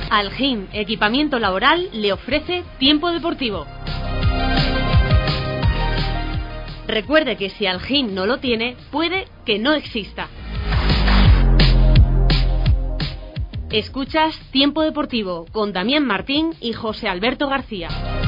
Algin Equipamiento Laboral le ofrece Tiempo Deportivo. Recuerde que si Algin no lo tiene, puede que no exista. Escuchas Tiempo Deportivo con Damián Martín y José Alberto García.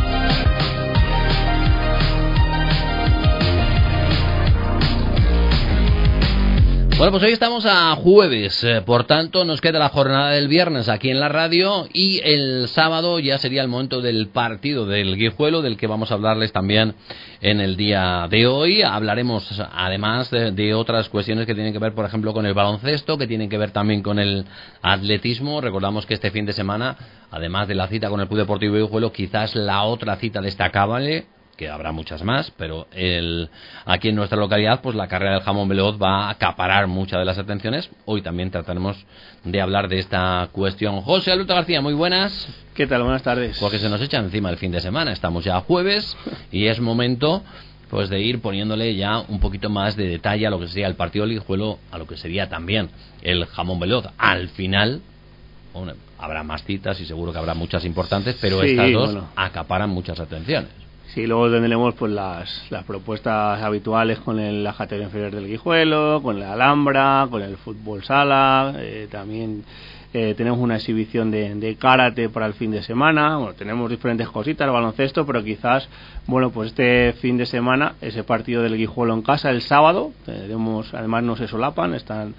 Bueno, pues hoy estamos a jueves, por tanto nos queda la jornada del viernes aquí en la radio y el sábado ya sería el momento del partido del Guijuelo, del que vamos a hablarles también en el día de hoy. Hablaremos además de otras cuestiones que tienen que ver, por ejemplo, con el baloncesto, que tienen que ver también con el atletismo. Recordamos que este fin de semana, además de la cita con el Club Deportivo Guijuelo, quizás la otra cita destacable, que habrá muchas más, pero aquí en nuestra localidad, pues la carrera del jamón veloz va a acaparar muchas de las atenciones. Hoy también trataremos de hablar de esta cuestión. José Alberto García, muy buenas. ¿Qué tal? Buenas tardes. Porque se nos echa encima el fin de semana, estamos ya a jueves y es momento pues de ir poniéndole ya un poquito más de detalle a lo que sería el partido del Guijuelo, a lo que sería también el jamón veloz. Al final, bueno, habrá más citas y seguro que habrá muchas importantes, pero sí, estas dos acaparan muchas atenciones. Sí, luego tendremos pues las propuestas habituales con la categoría inferior del Guijuelo, con la Alhambra, con el fútbol sala, también tenemos una exhibición de karate para el fin de semana. Bueno, tenemos diferentes cositas, el baloncesto, pero quizás, bueno, pues este fin de semana, ese partido del Guijuelo en casa, el sábado, además no se solapan, están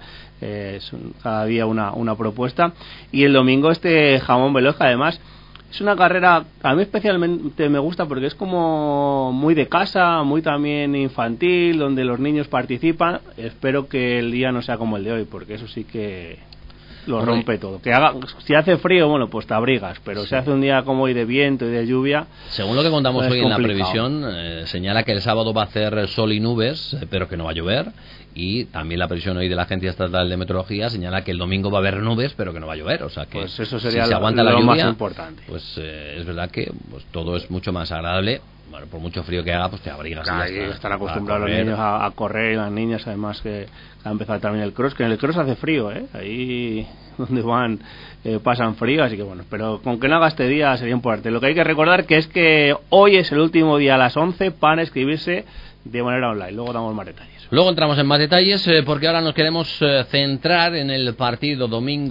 cada día una propuesta, y el domingo este jamón veloz, además es una carrera, a mí especialmente me gusta porque es como muy de casa, muy también infantil, donde los niños participan. Espero que el día no sea como el de hoy, porque eso sí que lo rompe todo. Si hace frío, bueno, pues te abrigas, pero sí, si hace un día como hoy de viento y de lluvia, según lo que contamos hoy en la previsión, señala que el sábado va a hacer sol y nubes, pero que no va a llover. Y también la previsión hoy de la Agencia Estatal de Meteorología señala que el domingo va a haber nubes, pero que no va a llover. O sea que pues eso sería si se aguanta la lluvia, más importante. Pues es verdad que pues todo es mucho más agradable. Bueno, por mucho frío que haga, pues te abrigas. Claro, y están acostumbrados los niños a correr, y las niñas además que ha empezado también el cross, que en el cross hace frío, ahí donde van pasan frío, así que bueno, pero con que no haga este día sería importante. Lo que hay que recordar que es que hoy es el último día a las 11 para inscribirse de manera online, luego damos más detalles. Luego entramos en más detalles porque ahora nos queremos centrar en el partido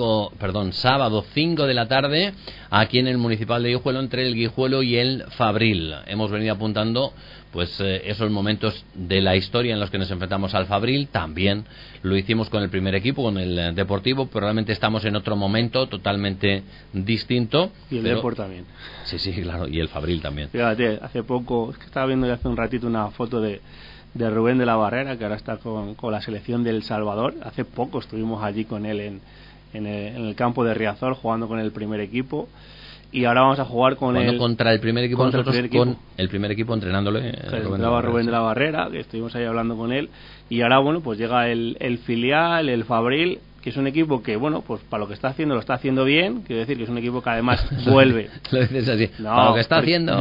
sábado 5 de la tarde aquí en el Municipal de Guijuelo entre el Guijuelo y el Fabril. Hemos venido apuntando pues esos momentos de la historia en los que nos enfrentamos al Fabril. También lo hicimos con el primer equipo, con el Deportivo, pero realmente estamos en otro momento totalmente distinto. Y el Depor también. Sí, claro, y el Fabril también. Fíjate, hace poco, es que estaba viendo hace un ratito una foto de Rubén de la Barrera, que ahora está con la selección del Salvador. Hace poco estuvimos allí con él en el campo de Riazor jugando con el primer equipo, y ahora vamos a jugar contra el primer equipo, con el primer equipo entrenándole. Rubén de la Barrera, que estuvimos ahí hablando con él, y ahora bueno, pues llega el filial, el Fabril, que es un equipo que, bueno, pues para lo que está haciendo, lo está haciendo bien. Quiero decir que es un equipo que además vuelve. Lo dices así. No, para lo que está haciendo.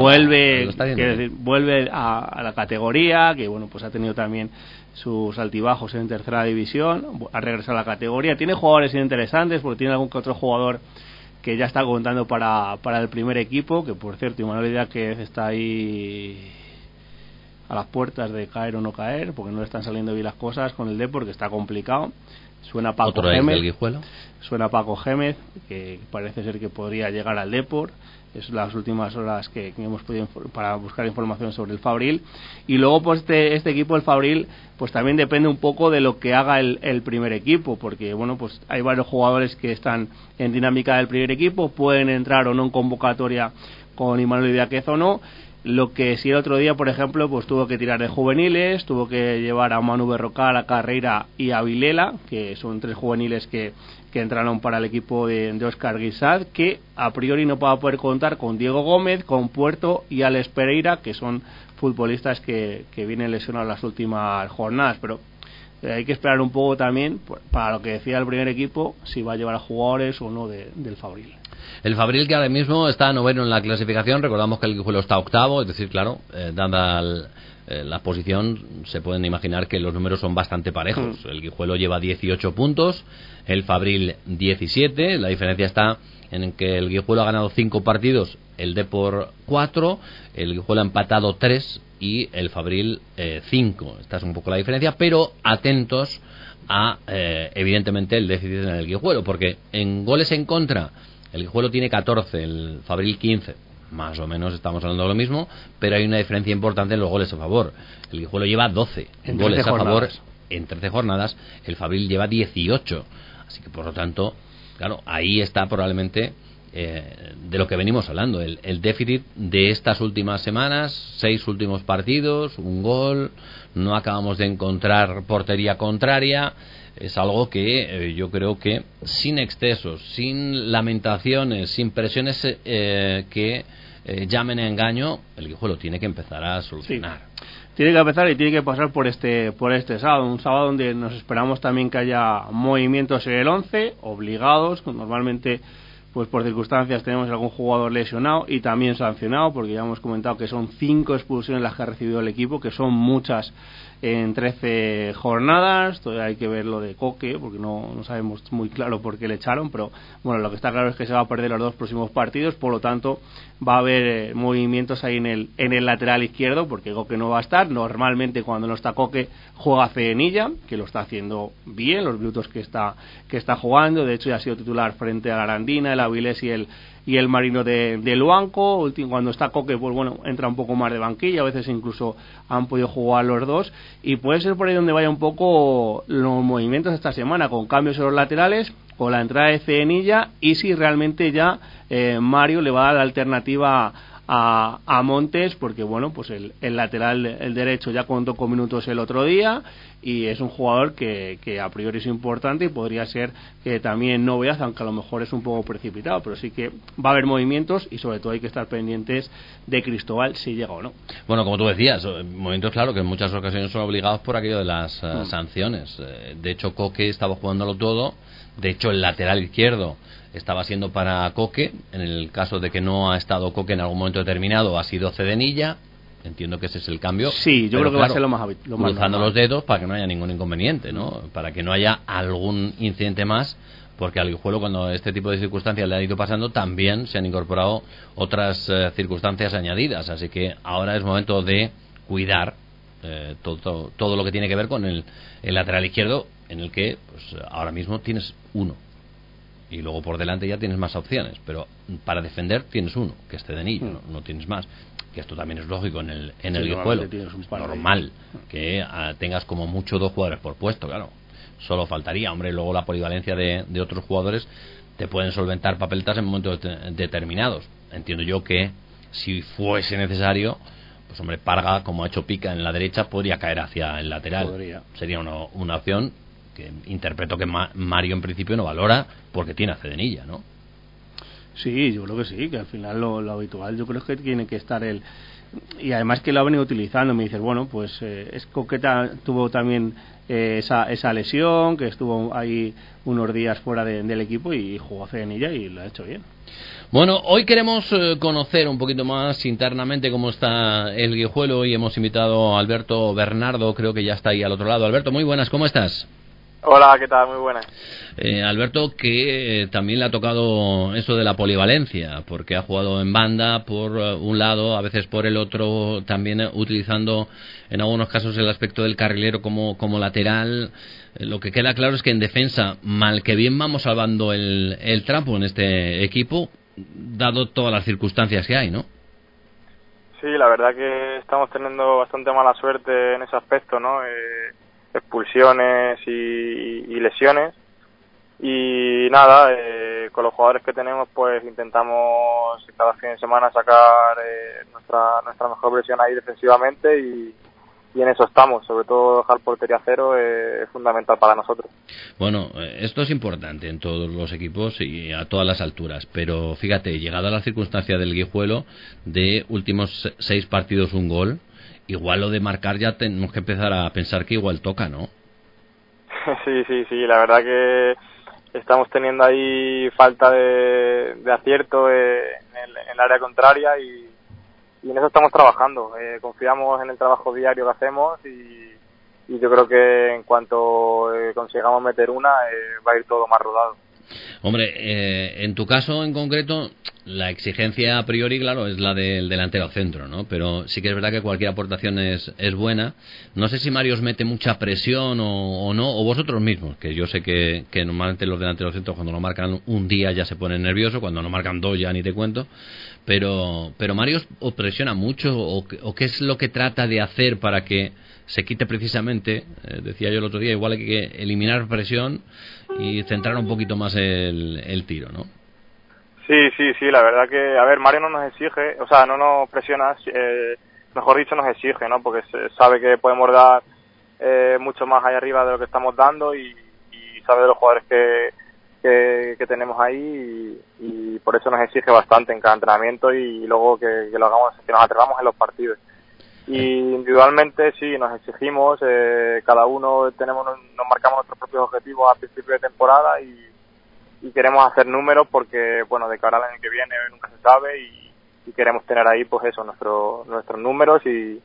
Vuelve a la categoría, que, bueno, pues ha tenido también sus altibajos en tercera división. Ha regresado a la categoría. Tiene jugadores interesantes, porque tiene algún que otro jugador que ya está contando para el primer equipo, que por cierto, Imanol Idiáquez está ahí a las puertas de caer o no caer, porque no le están saliendo bien las cosas con el Depor, que está complicado. Suena Paco Gémez, que parece ser que podría llegar al Depor. Es las últimas horas que hemos podido para buscar información sobre el Fabril. Y luego pues este equipo, el Fabril, pues también depende un poco de lo que haga el primer equipo, porque bueno, pues hay varios jugadores que están en dinámica del primer equipo, pueden entrar o no en convocatoria con Imanol Idiáquez o no. Lo que sí, el otro día, por ejemplo, pues tuvo que tirar de juveniles, tuvo que llevar a Manu Berrocal, a Carreira y a Vilela, que son 3 juveniles que entraron para el equipo de Óscar Guisad, que a priori no va a poder contar con Diego Gómez, con Puerto y Alex Pereira, que son futbolistas que vienen lesionados las últimas jornadas, pero hay que esperar un poco también para lo que decía el primer equipo, si va a llevar a jugadores o no del Fabril. El Fabril, que ahora mismo está noveno en la clasificación. Recordamos que el Guijuelo está octavo, es decir, claro, dada la posición, se pueden imaginar que los números son bastante parejos. El Guijuelo lleva 18 puntos, el Fabril 17. La diferencia está en que el Guijuelo ha ganado 5 partidos, el Depor 4, el Guijuelo ha empatado 3 y el Fabril 5. Esta es un poco la diferencia, pero atentos a evidentemente el déficit en el Guijuelo, porque en goles en contra el Guijuelo tiene 14, el Fabril 15. Más o menos estamos hablando de lo mismo, pero hay una diferencia importante en los goles a favor. El Guijuelo lleva 12 goles a favor en 13 jornadas, el Fabril lleva 18. Así que, por lo tanto, claro, ahí está probablemente de lo que venimos hablando, el déficit de estas últimas semanas, 6 últimos partidos, un gol, no acabamos de encontrar portería contraria. Es algo que yo creo que sin excesos, sin lamentaciones, sin presiones que llamen a engaño, el Guijuelo tiene que empezar a solucionar. Sí. Tiene que empezar y tiene que pasar por este sábado, un sábado donde nos esperamos también que haya movimientos en el 11, obligados, normalmente pues por circunstancias tenemos algún jugador lesionado y también sancionado, porque ya hemos comentado que son 5 expulsiones las que ha recibido el equipo, que son muchas en 13 jornadas. Todavía hay que ver lo de Coque, porque no sabemos muy claro por qué le echaron, pero bueno, lo que está claro es que se va a perder los 2 próximos partidos, por lo tanto va a haber movimientos ahí en el lateral izquierdo, porque Coque no va a estar. Normalmente cuando no está Coque juega Cedenilla, que lo está haciendo bien los minutos que está jugando. De hecho ya ha sido titular frente a la Arandina, el Avilés y el Marino de Luanco. Cuando está Coque, pues bueno, entra un poco más de banquilla, a veces incluso han podido jugar los dos, y puede ser por ahí donde vaya un poco los movimientos esta semana, con cambios en los laterales, con la entrada de Cedenilla, y si realmente ya Mario le va a dar la alternativa a Montes, porque bueno, pues el lateral, el derecho, ya contó con minutos el otro día y es un jugador que a priori es importante y podría ser que también novedad, aunque a lo mejor es un poco precipitado, pero sí que va a haber movimientos y sobre todo hay que estar pendientes de Cristóbal si llega o no. Bueno, como tú decías, momentos claro que en muchas ocasiones son obligados por aquello de las sanciones. De hecho, Coque estaba jugándolo todo. De hecho, el lateral izquierdo estaba siendo para Coque. En el caso de que no ha estado Coque en algún momento determinado, ha sido Cedenilla. Entiendo que ese es el cambio. Sí, yo creo que va a ser lo más habitual. Cruzando los dedos para que no haya ningún inconveniente, ¿no? Para que no haya algún incidente más, porque al Guijuelo, cuando este tipo de circunstancias le han ido pasando, también se han incorporado otras circunstancias añadidas. Así que ahora es momento de cuidar todo lo que tiene que ver con el lateral izquierdo, en el que pues ahora mismo tienes uno y luego por delante ya tienes más opciones, pero para defender tienes uno, que es Cedenillo, no tienes más, que esto también es lógico en el Guijuelo. Es normal que tengas como mucho 2 jugadores por puesto, claro, solo faltaría, hombre. Luego la polivalencia de otros jugadores te pueden solventar papeletas en momentos determinados. Entiendo yo que si fuese necesario, pues hombre, Parga, como ha hecho Pica en la derecha, podría caer hacia el lateral. Sería una opción que interpreto que Mario en principio no valora, porque tiene a Cedenilla, ¿no? Sí, yo creo que sí, que al final lo habitual yo creo que tiene que estar él, y además que lo ha venido utilizando. Me dices, bueno, pues es Coqueta, tuvo también esa lesión, que estuvo ahí unos días fuera del equipo y jugó a Cedenilla y lo ha hecho bien. Bueno, hoy queremos conocer un poquito más internamente cómo está el Guijuelo y hemos invitado a Alberto Bernardo, creo que ya está ahí al otro lado. Alberto, muy buenas, ¿cómo estás? Hola, ¿qué tal? Muy buenas. Alberto, que también le ha tocado eso de la polivalencia, porque ha jugado en banda por un lado, a veces por el otro, también utilizando en algunos casos el aspecto del carrilero como lateral. Lo que queda claro es que en defensa, mal que bien, vamos salvando el trapo en este equipo, dado todas las circunstancias que hay, ¿no? Sí, la verdad que estamos teniendo bastante mala suerte en ese aspecto, ¿no? Expulsiones y lesiones, y nada, con los jugadores que tenemos pues intentamos cada fin de semana sacar nuestra mejor versión ahí defensivamente y en eso estamos. Sobre todo dejar portería cero es fundamental para nosotros. Bueno, esto es importante en todos los equipos y a todas las alturas, pero fíjate, llegada la circunstancia del Guijuelo, de últimos 6 partidos un gol, igual lo de marcar ya tenemos que empezar a pensar que igual toca, ¿no? Sí, la verdad que estamos teniendo ahí falta de acierto en el área contraria en eso estamos trabajando. Confiamos en el trabajo diario que hacemos y yo creo que en cuanto consigamos meter una, va a ir todo más rodado. Hombre, en tu caso en concreto, la exigencia a priori, claro, es la del delantero centro, ¿no? Pero sí que es verdad que cualquier aportación es buena. No sé si Mario os mete mucha presión o no, o vosotros mismos, que yo sé que normalmente los delanteros centros cuando no marcan un día ya se ponen nerviosos, cuando no marcan dos ya ni te cuento. Pero Mario os presiona mucho, o qué es lo que trata de hacer para que se quite precisamente, decía yo el otro día, igual hay que eliminar presión y centrar un poquito más el tiro, ¿no? Sí, la verdad que, a ver, Mario no nos exige, o sea, no nos presiona, mejor dicho nos exige, ¿no? Porque sabe que podemos dar mucho más allá arriba de lo que estamos dando y sabe de los jugadores que tenemos ahí y por eso nos exige bastante en cada entrenamiento y luego que lo hagamos, que nos atrevamos en los partidos. Y individualmente sí, nos exigimos, cada uno nos marcamos nuestros propios objetivos a principio de temporada y queremos hacer números porque, bueno, de cara al año que viene nunca se sabe y queremos tener ahí, pues eso, nuestros números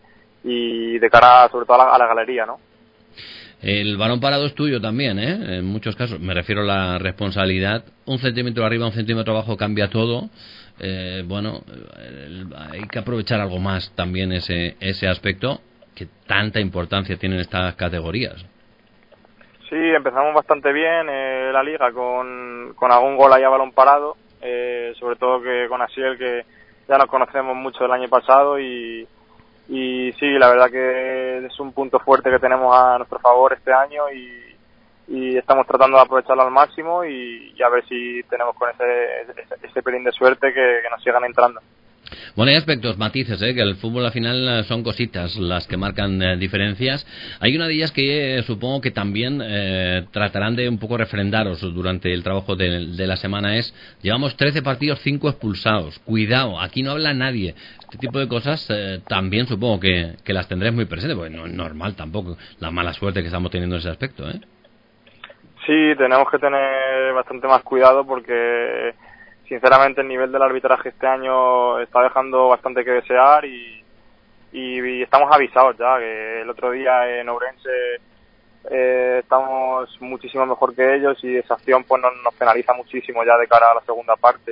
y de cara sobre todo a la galería, ¿no? El balón parado es tuyo también, ¿eh? En muchos casos, me refiero a la responsabilidad. 1 centímetro arriba, 1 centímetro abajo cambia todo. Bueno, hay que aprovechar algo más también ese aspecto que tanta importancia tienen estas categorías. Sí, empezamos bastante bien la liga con algún gol ahí a balón parado, sobre todo que con Asiel, que ya nos conocemos mucho del año pasado y sí, la verdad que es un punto fuerte que tenemos a nuestro favor este año y estamos tratando de aprovecharlo al máximo y a ver si tenemos con ese pelín de suerte que nos sigan entrando. Bueno, hay aspectos, matices, que el fútbol al final son cositas las que marcan diferencias. Hay una de ellas que supongo que también tratarán de un poco refrendaros durante el trabajo de la semana llevamos 13 partidos, 5 expulsados. Cuidado, aquí no habla nadie. Este tipo de cosas también supongo que las tendréis muy presentes, porque no es normal tampoco la mala suerte que estamos teniendo en ese aspecto, Sí, tenemos que tener bastante más cuidado porque sinceramente el nivel del arbitraje este año está dejando bastante que desear y estamos avisados ya que el otro día en Ourense estamos muchísimo mejor que ellos y esa acción pues nos penaliza muchísimo ya de cara a la segunda parte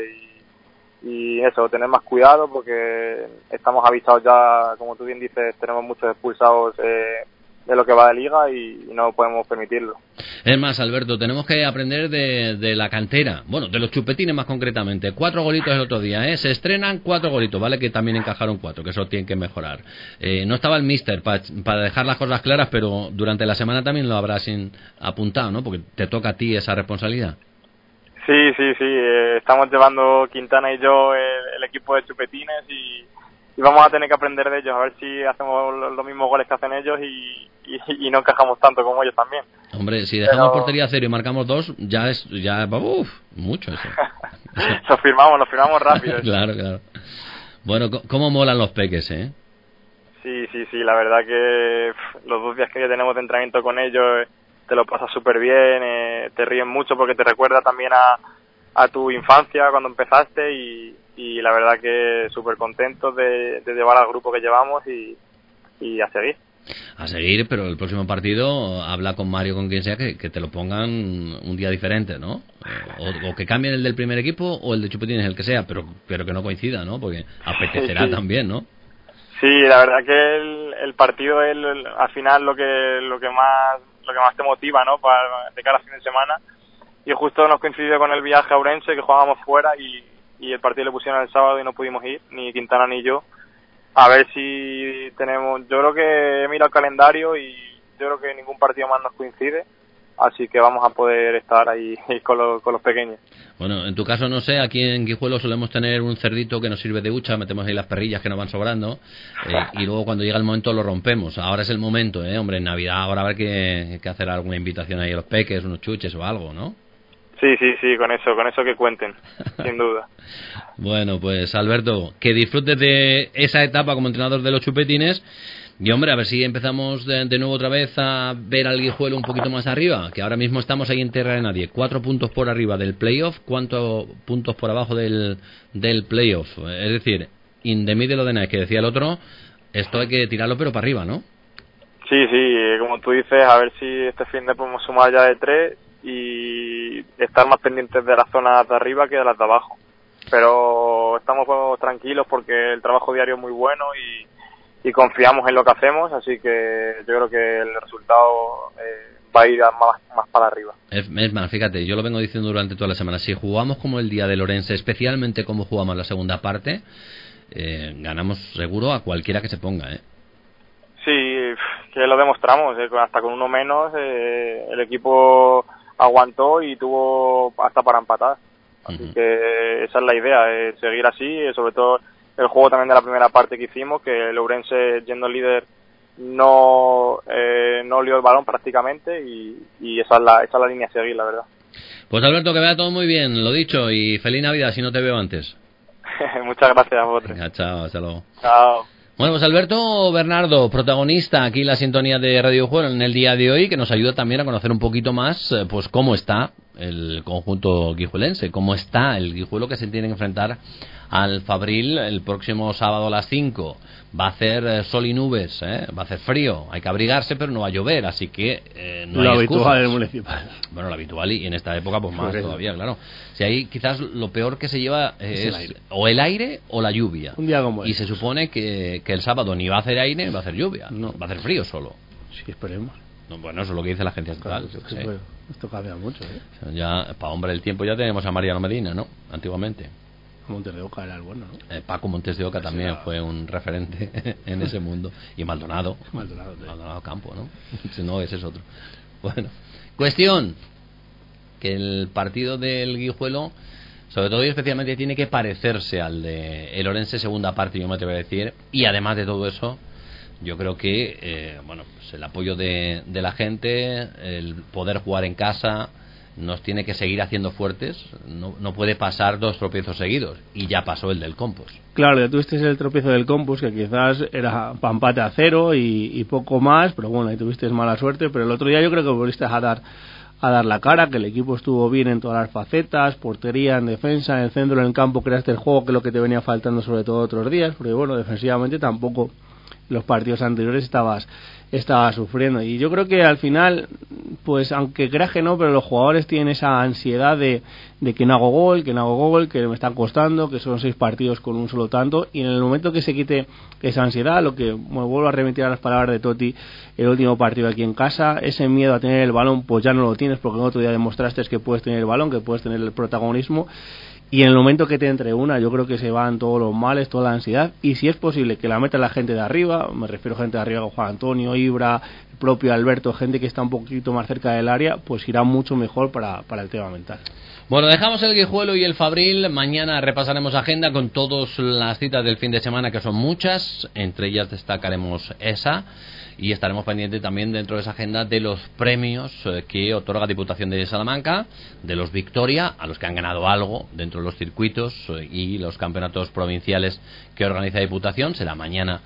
y eso, tener más cuidado porque estamos avisados ya, como tú bien dices, tenemos muchos expulsados de lo que va de liga y no podemos permitirlo. Es más, Alberto, tenemos que aprender de la cantera, bueno, de los chupetines más concretamente. 4 golitos el otro día, se estrenan 4 golitos, vale que también encajaron 4, que eso tienen que mejorar. No estaba el míster para dejar las cosas claras, pero durante la semana también lo habrás apuntado, ¿no? Porque te toca a ti esa responsabilidad. Sí, estamos llevando Quintana y yo el equipo de chupetines y vamos a tener que aprender de ellos, a ver si hacemos los mismos goles que hacen ellos y no encajamos tanto como ellos también. Hombre, si dejamos portería cero y marcamos 2, ya mucho eso. Lo firmamos rápido. Claro. Bueno, ¿cómo molan los peques, Sí, la verdad que los 2 días que tenemos de entrenamiento con ellos te lo pasas súper bien, te ríen mucho porque te recuerda también a tu infancia cuando empezaste y la verdad que súper contentos de llevar al grupo que llevamos y a seguir. A seguir, pero el próximo partido habla con Mario, con quien sea, que te lo pongan un día diferente, ¿no? O que cambien el del primer equipo o el de chupetines, el que sea, pero que no coincida, ¿no? Porque apetecerá también, ¿no? Sí, la verdad que el partido es al final lo que más te motiva, ¿no? De cara a fin de semana. Y justo nos coincidió con el viaje a Ourense, que jugábamos fuera y el partido le pusieron el sábado y no pudimos ir, ni Quintana ni yo. A ver si tenemos... Yo creo que he mirado el calendario y yo creo que ningún partido más nos coincide, así que vamos a poder estar ahí con los pequeños. Bueno, en tu caso no sé, aquí en Guijuelo solemos tener un cerdito que nos sirve de hucha, metemos ahí las perrillas que nos van sobrando y luego cuando llega el momento lo rompemos. Ahora es el momento, hombre, en Navidad ahora habrá que hacer alguna invitación ahí a los peques, unos chuches o algo, ¿no? Sí, con eso que cuenten, sin duda. Bueno, pues Alberto, que disfrutes de esa etapa como entrenador de los chupetines y hombre, a ver si empezamos de nuevo otra vez a ver al Guijuelo un poquito más arriba, que ahora mismo estamos ahí en tierra de nadie, 4 puntos por arriba del playoff, ¿cuántos puntos por abajo del playoff? Es decir, in the middle of the night, que decía el otro, esto hay que tirarlo pero para arriba, ¿no? Sí, como tú dices, a ver si este fin de podemos sumar ya de 3 y estar más pendientes de las zonas de arriba que de las de abajo. Pero estamos tranquilos porque el trabajo diario es muy bueno y confiamos en lo que hacemos, así que yo creo que el resultado va a ir más para arriba. Es más, fíjate, yo lo vengo diciendo durante toda la semana, si jugamos como el día del Orense, especialmente como jugamos la segunda parte, ganamos seguro a cualquiera que se ponga, ¿eh? Sí, que lo demostramos, hasta con uno menos el equipo aguantó y tuvo hasta para empatar. Así que esa es la idea, seguir así, sobre todo el juego también de la primera parte que hicimos, que el Ourense, yendo líder, no olió el balón prácticamente y esa es la línea a seguir, la verdad. Pues Alberto, que vaya todo muy bien, lo dicho, y feliz Navidad si no te veo antes. Muchas gracias a vosotros. Venga, chao, hasta luego. Chao. Bueno, pues Alberto Bernardo, protagonista aquí en la sintonía de Radio Juego en el día de hoy, que nos ayuda también a conocer un poquito más pues cómo está el conjunto guijuelense, cómo está el Guijuelo que se tiene que enfrentar al Fabril el próximo sábado a las 5. Va a hacer sol y nubes, va a hacer frío, hay que abrigarse, pero no va a llover, así que no lo hay habitual excusas. del municipal. Bueno, lo habitual y en esta época pues más Por eso. todavía, claro. Si ahí quizás lo peor que se lleva es o el aire o la lluvia. Un día como y este. se supone que el sábado ni va a hacer aire ni va a hacer lluvia, No. va a hacer frío solo. Sí, esperemos. No, bueno, eso es lo que dice la agencia central. Claro, Sí. pues, esto cambia mucho, ¿eh? O sea, ya para hombre del tiempo ya tenemos a Mariano Medina, ¿no? Antiguamente. Montes de Oca era el bueno, ¿no? Paco Montes de Oca también era... fue un referente en ese mundo. Y Maldonado. Maldonado Campo, ¿no? Si no, ese es otro. Bueno, cuestión que el partido del Guijuelo, sobre todo y especialmente, tiene que parecerse al de el Orense segunda parte, yo me atrevo a decir. Y además de todo eso, yo creo que bueno, pues el apoyo de la gente, el poder jugar en casa, nos tiene que seguir haciendo fuertes. No puede pasar 2 tropiezos seguidos, y ya pasó el del Compos. Claro, ya tuviste el tropiezo del Compos, que quizás era pa' empate a 0 y poco más, pero bueno, ahí tuviste mala suerte. Pero el otro día yo creo que volviste a dar la cara, que el equipo estuvo bien en todas las facetas, portería, en defensa, en el centro, en el campo, creaste el juego, que es lo que te venía faltando sobre todo otros días, porque bueno, defensivamente tampoco los partidos anteriores estaba sufriendo. Y yo creo que al final, pues aunque creas que no, pero los jugadores tienen esa ansiedad de que no hago gol, que me están costando, que son 6 partidos con un solo tanto, y en el momento que se quite esa ansiedad, lo que me vuelvo a remitir a las palabras de Totti, el último partido aquí en casa, ese miedo a tener el balón pues ya no lo tienes, porque el otro día demostraste que puedes tener el balón, que puedes tener el protagonismo. Y en el momento que te entre una, yo creo que se van todos los males, toda la ansiedad, y si es posible que la meta la gente de arriba, me refiero a gente de arriba como Juan Antonio, Ibra, el propio Alberto, gente que está un poquito más cerca del área, pues irá mucho mejor para el tema mental. Bueno, dejamos el Guijuelo y el Fabril. Mañana repasaremos agenda con todas las citas del fin de semana, que son muchas. Entre ellas destacaremos esa. Y estaremos pendientes también dentro de esa agenda de los premios que otorga Diputación de Salamanca, de los Victoria, a los que han ganado algo dentro de los circuitos y los campeonatos provinciales que organiza Diputación. Será mañana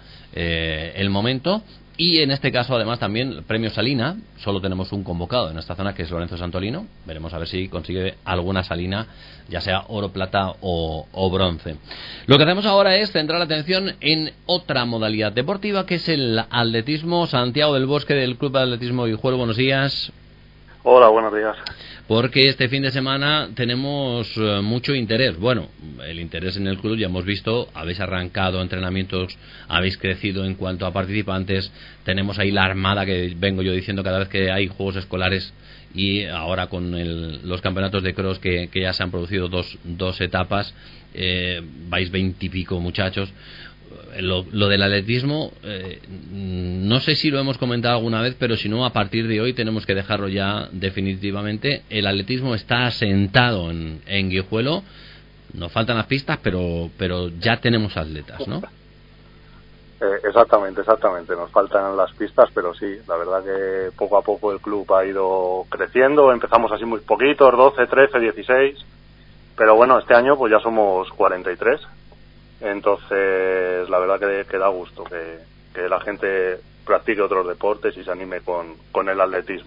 el momento. Y en este caso, además, también el premio Salina. Solo tenemos un convocado en esta zona, que es Lorenzo Santolino. Veremos a ver si consigue alguna Salina, ya sea oro, plata o bronce. Lo que hacemos ahora es centrar la atención en otra modalidad deportiva, que es el atletismo. Santiago del Bosque, del Club de Atletismo Guijuelo, buenos días. Hola, buenos días. Porque este fin de semana tenemos mucho interés. Bueno, el interés en el club ya hemos visto, habéis arrancado entrenamientos, habéis crecido en cuanto a participantes, tenemos ahí la armada que vengo yo diciendo cada vez que hay juegos escolares, y ahora con los campeonatos de cross que ya se han producido dos etapas, vais 20 y pico muchachos. Lo del atletismo, no sé si lo hemos comentado alguna vez, pero si no, a partir de hoy tenemos que dejarlo ya definitivamente. El atletismo está asentado en Guijuelo. Nos faltan las pistas, pero ya tenemos atletas, ¿no? Exactamente. Nos faltan las pistas, pero sí, la verdad que poco a poco el club ha ido creciendo. Empezamos así muy poquitos, 12, 13, 16. Pero bueno, este año pues ya somos 43. Entonces, la verdad que da gusto que la gente practique otros deportes y se anime con el atletismo.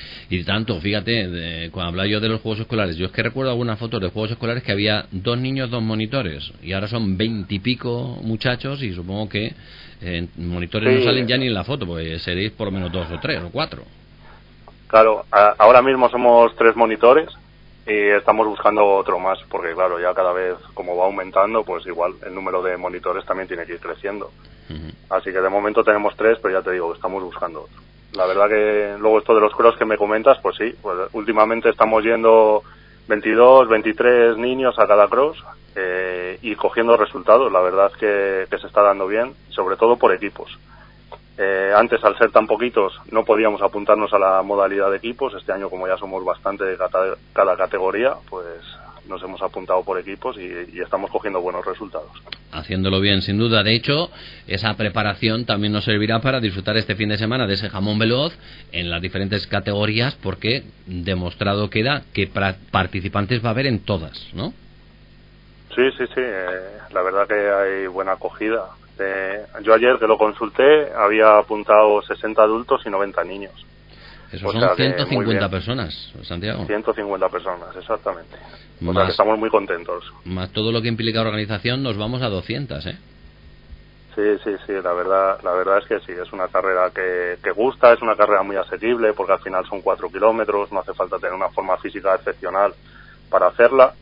Y tanto, fíjate, cuando hablaba yo de los juegos escolares, yo es que recuerdo algunas fotos de juegos escolares que había 2 niños, 2 monitores, y ahora son 20 y pico muchachos, y supongo que monitores no salen ya ni en la foto, porque seréis por lo menos 2 o 3 o 4. Claro, ahora mismo somos 3 monitores y estamos buscando otro más, porque claro, ya cada vez como va aumentando, pues igual el número de monitores también tiene que ir creciendo. Así que de momento tenemos 3, pero ya te digo, estamos buscando otro. La verdad que luego esto de los cross que me comentas, pues sí, pues últimamente estamos yendo 22, 23 niños a cada cross y cogiendo resultados. La verdad es que se está dando bien, sobre todo por equipos. Antes, al ser tan poquitos, no podíamos apuntarnos a la modalidad de equipos. Este año, como ya somos bastante de cada categoría, pues nos hemos apuntado por equipos y estamos cogiendo buenos resultados. Haciéndolo bien, sin duda. De hecho, esa preparación también nos servirá para disfrutar este fin de semana de ese jamón veloz en las diferentes categorías, porque demostrado queda que participantes va a haber en todas, ¿no? Sí. La verdad que hay buena acogida. Yo ayer que lo consulté había apuntado 60 adultos y 90 niños. Eso son 150 personas, Santiago. 150 personas, exactamente. O Más, sea que estamos muy contentos. Más todo lo que implica organización, nos vamos a 200, ¿eh? Sí, la verdad es que sí, es una carrera que gusta, es una carrera muy asequible, porque al final son 4 kilómetros, no hace falta tener una forma física excepcional para hacerla.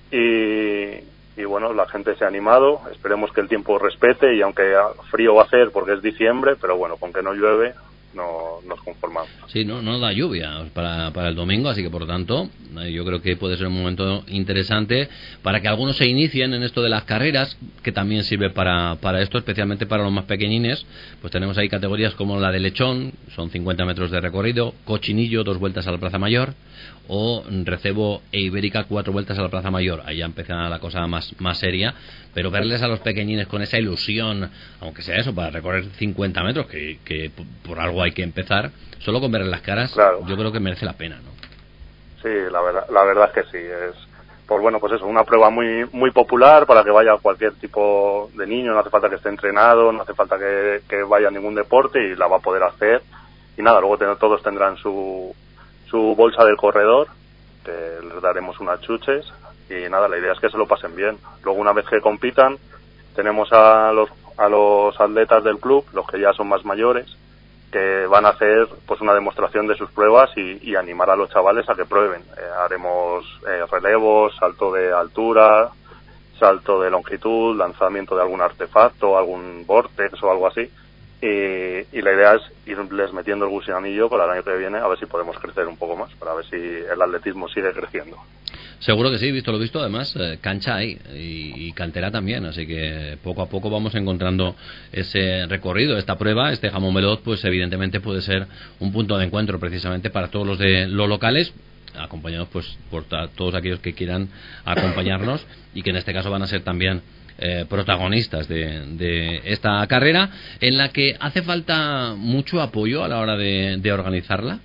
Y bueno, la gente se ha animado, esperemos que el tiempo respete, y aunque frío va a hacer porque es diciembre, pero bueno, con que no llueve, no nos conformamos. Sí, no da lluvia para el domingo, así que por lo tanto yo creo que puede ser un momento interesante para que algunos se inicien en esto de las carreras, que también sirve para esto, especialmente para los más pequeñines. Pues tenemos ahí categorías como la de lechón, son 50 metros de recorrido, cochinillo, 2 vueltas a la Plaza Mayor, o recebo e ibérica, 4 vueltas a la Plaza Mayor. Ahí ya empieza la cosa más seria, pero verles a los pequeñines con esa ilusión, aunque sea eso, para recorrer 50 metros, que por algo hay que empezar, solo con verles las caras, claro, yo creo que merece la pena, ¿no? Sí, la verdad es que sí, es pues eso, una prueba muy popular para que vaya cualquier tipo de niño, no hace falta que esté entrenado, no hace falta que vaya a ningún deporte, y la va a poder hacer. Y nada, luego todos tendrán su bolsa del corredor, que les daremos unas chuches, y nada, la idea es que se lo pasen bien. Luego, una vez que compitan, tenemos a los atletas del club, los que ya son más mayores, que van a hacer pues una demostración de sus pruebas y animar a los chavales a que prueben. Haremos relevos, salto de altura, salto de longitud, lanzamiento de algún artefacto, algún vortex o algo así. Y la idea es irles metiendo el gusanillo para el año que viene, a ver si podemos crecer un poco más, para ver si el atletismo sigue creciendo. Seguro que sí, visto lo visto, además cancha hay y cantera también, así que poco a poco vamos encontrando ese recorrido. Esta prueba, este jamón veloz, pues evidentemente puede ser un punto de encuentro precisamente para todos los de los locales, acompañados pues por todos aquellos que quieran acompañarnos y que en este caso van a ser también protagonistas de esta carrera, en la que hace falta mucho apoyo a la hora de organizarla.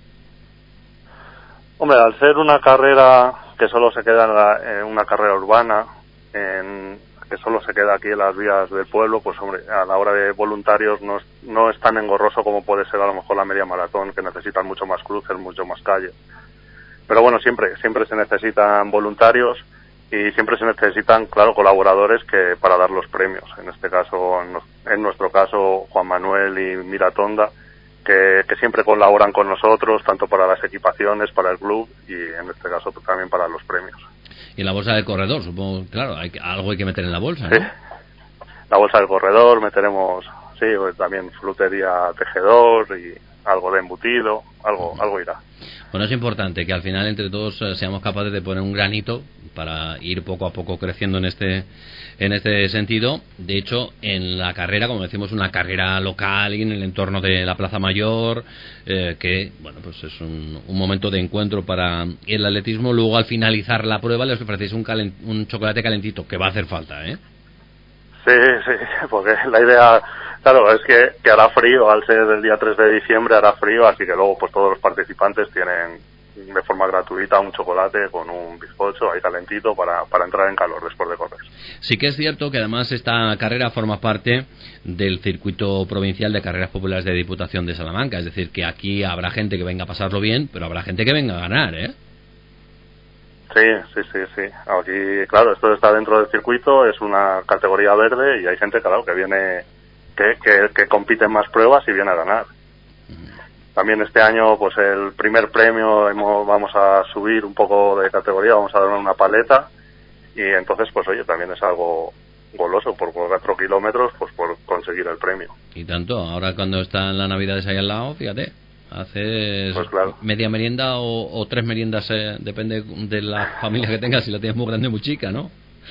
Hombre, al ser una carrera que solo se queda en una carrera urbana, que solo se queda aquí en las vías del pueblo, pues hombre, a la hora de voluntarios no es tan engorroso como puede ser a lo mejor la media maratón, que necesitan mucho más cruces, mucho más calles. Pero bueno, siempre se necesitan voluntarios, y siempre se necesitan, claro, colaboradores que para dar los premios. En este caso, en nuestro caso, Juan Manuel y Miratonda, que siempre colaboran con nosotros, tanto para las equipaciones, para el club, y en este caso también para los premios. Y en la bolsa del corredor, supongo, claro, algo hay que meter en la bolsa, ¿no? Sí, la bolsa del corredor, meteremos, sí, también frutería tejedor y algo de embutido, algo irá. Bueno, es importante que al final entre todos seamos capaces de poner un granito para ir poco a poco creciendo en este sentido. De hecho, en la carrera, como decimos, una carrera local y en el entorno de la Plaza Mayor, que bueno, pues es un momento de encuentro para el atletismo. Luego, al finalizar la prueba, les ofrecéis un chocolate calentito, que va a hacer falta, ¿eh? Sí, porque la idea, claro, es que hará frío, al ser el día 3 de diciembre hará frío, así que luego pues todos los participantes de forma gratuita un chocolate con un bizcocho ahí calentito para entrar en calor después de correr. Sí que es cierto que además esta carrera forma parte del circuito provincial de carreras populares de Diputación de Salamanca, es decir, que aquí habrá gente que venga a pasarlo bien, pero habrá gente que venga a ganar, ¿eh? Sí. Aquí, claro, esto está dentro del circuito, es una categoría verde y hay gente, claro, que viene, que compite en más pruebas y viene a ganar. También este año, pues el primer premio vamos a subir un poco de categoría, vamos a dar una paleta y entonces, pues oye, también es algo goloso por 4 kilómetros, pues por conseguir el premio. Y tanto, ahora cuando están las Navidades ahí al lado, fíjate, haces pues claro, media merienda o 3 meriendas, depende de la familia que tengas, si la tienes muy grande o muy chica, ¿no?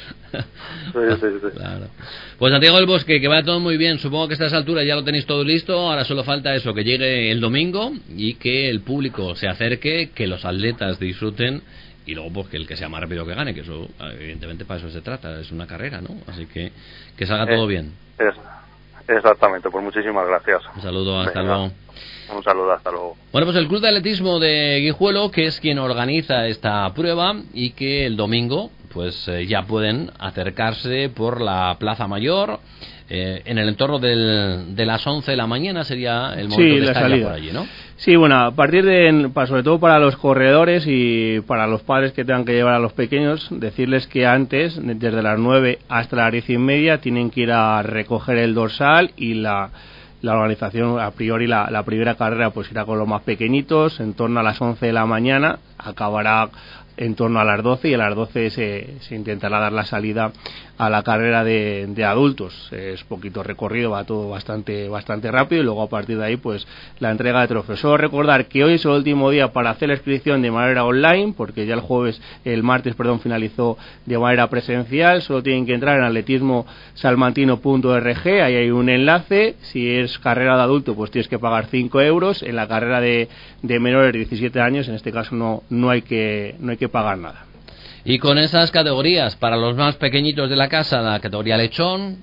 Sí. Claro. Pues Santiago del Bosque, que vaya todo muy bien. Supongo que a estas alturas ya lo tenéis todo listo. Ahora solo falta eso, que llegue el domingo y que el público se acerque, que los atletas disfruten y luego pues que el que sea más rápido que gane, que eso evidentemente para eso se trata, es una carrera, ¿no? Así que salga todo bien. Exactamente, pues muchísimas gracias. Un saludo, hasta Venga. luego. Un saludo, hasta luego. Bueno, pues el Club de Atletismo de Guijuelo, que es quien organiza esta prueba y que el domingo pues ya pueden acercarse por la Plaza Mayor, en el entorno de las 11 de la mañana sería el momento de estar ya por allí, ¿no? Sí, bueno, a partir sobre todo para los corredores y para los padres que tengan que llevar a los pequeños, decirles que antes, desde las 9 hasta las 10:30, tienen que ir a recoger el dorsal y la organización, a priori, la primera carrera pues irá con los más pequeñitos, en torno a las 11 de la mañana, acabará en torno a las 12 y a las 12 se intentará dar la salida a la carrera de adultos. Es poquito recorrido, va todo bastante rápido y luego a partir de ahí pues la entrega de trofeos. Solo recordar que hoy es el último día para hacer la inscripción de manera online, porque ya el martes finalizó de manera presencial. Solo tienen que entrar en atletismosalmantino.org, ahí hay un enlace. Si es carrera de adulto pues tienes que pagar 5 euros. En la carrera de menores de 17 años en este caso no hay que pagar nada. Y con esas categorías, para los más pequeñitos de la casa, la categoría lechón,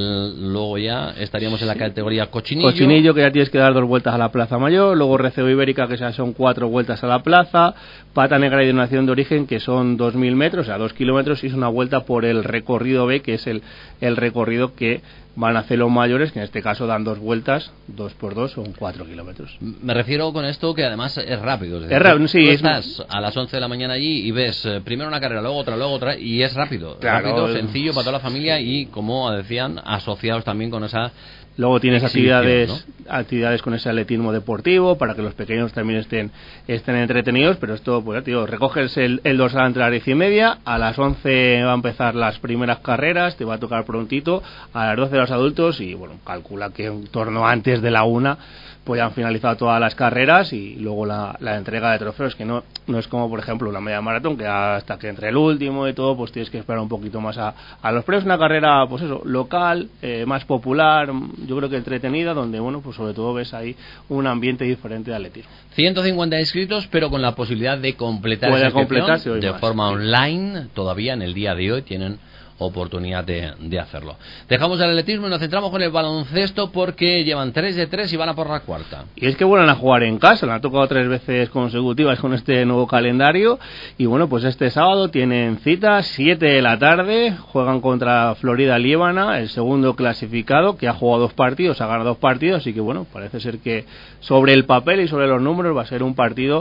luego ya estaríamos en la categoría cochinillo. Cochinillo, que ya tienes que dar 2 vueltas a la Plaza Mayor, luego receo ibérica, que ya son 4 vueltas a la plaza, pata negra y denominación de origen, que son 2.000 metros, o sea, 2 kilómetros, y es una vuelta por el recorrido B, que es el recorrido que van a hacer los mayores, que en este caso dan 2 vueltas, 2x2, son 4 kilómetros. Me refiero con esto que además es rápido. Es rápido, sí. Estás a las 11 de la mañana allí y ves primero una carrera, luego otra, y es rápido. Claro, rápido, sencillo para toda la familia y, como decían, asociados también con esa... Luego tienes actividades, ¿no? Actividades con ese atletismo deportivo para que los pequeños también estén entretenidos, pero esto, pues tío, recoges el dorsal entre las 10:30, a las 11 va a empezar las primeras carreras, te va a tocar prontito, a las 12 los adultos y bueno, calcula que en torno antes de la 1 pues ya han finalizado todas las carreras y luego la entrega de trofeos, que no es como por ejemplo una media maratón, que hasta que entre el último y todo pues tienes que esperar un poquito más a los premios. Una carrera pues eso, local, más popular, yo creo que entretenida, donde bueno, pues sobre todo ves ahí un ambiente diferente de atletismo. 150 inscritos, pero con la posibilidad de completar esa inscripción de forma online. Todavía en el día de hoy tienen oportunidad de hacerlo. Dejamos el atletismo y nos centramos con el baloncesto, porque llevan 3 de 3 y van a por la cuarta. Y es que vuelven a jugar en casa, le han tocado 3 veces consecutivas con este nuevo calendario y bueno, pues este sábado tienen cita 7 de la tarde, juegan contra Florida Liébana, el segundo clasificado, que ha jugado 2 partidos, ha ganado 2 partidos, así que bueno, parece ser que sobre el papel y sobre los números va a ser un partido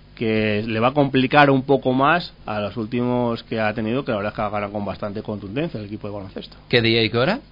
que le va a complicar un poco más a los últimos que ha tenido, que la verdad es que ganan con bastante contundencia el equipo de baloncesto. ¿Qué día y qué hora?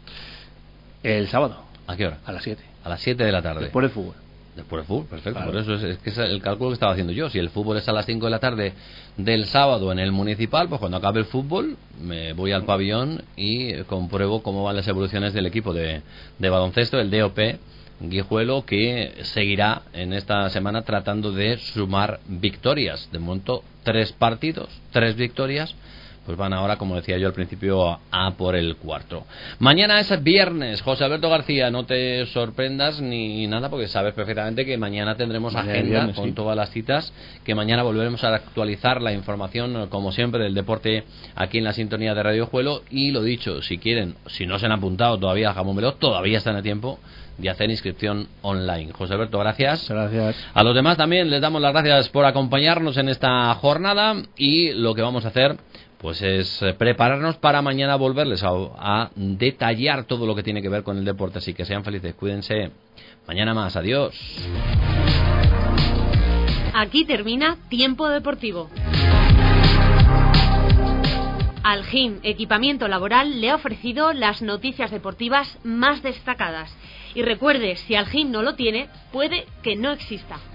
El sábado. ¿A qué hora? A las 7. A las 7 de la tarde. Después del fútbol. Después del fútbol, perfecto. Claro. Por eso es que es el cálculo que estaba haciendo yo. Si el fútbol es a las 5 de la tarde del sábado en el Municipal, pues cuando acabe el fútbol me voy al pabellón y compruebo cómo van las evoluciones del equipo de baloncesto, el DOP Guijuelo, que seguirá en esta semana tratando de sumar victorias. De momento 3 partidos, 3 victorias, pues van ahora, como decía yo al principio, a por el cuarto. Mañana es viernes. José Alberto García, no te sorprendas ni nada, porque sabes perfectamente que mañana tendremos agenda viernes, con todas las citas, que mañana volveremos a actualizar la información, como siempre, del deporte aquí en la sintonía de Radio Juelo. Y lo dicho, si quieren, si no se han apuntado todavía a Jamón Veloz, todavía están a tiempo de hacer inscripción online. José Alberto, gracias. Gracias. A los demás también les damos las gracias por acompañarnos en esta jornada, y lo que vamos a hacer pues es prepararnos para mañana volverles a detallar todo lo que tiene que ver con el deporte. Así que sean felices, cuídense. Mañana más, adiós. Aquí termina Tiempo Deportivo. Algin Equipamiento Laboral le ha ofrecido las noticias deportivas más destacadas. Y recuerde, si Algin no lo tiene, puede que no exista.